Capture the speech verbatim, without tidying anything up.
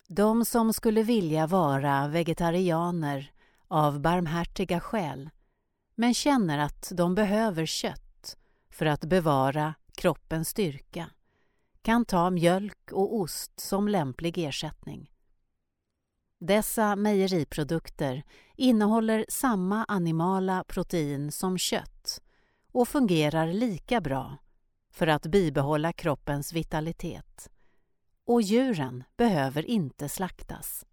De som skulle vilja vara vegetarianer av barmhärtiga skäl men känner att de behöver kött för att bevara kroppens styrka kan ta mjölk och ost som lämplig ersättning. Dessa mejeriprodukter innehåller samma animala protein som kött och fungerar lika bra för att bibehålla kroppens vitalitet. Och djuren behöver inte slaktas.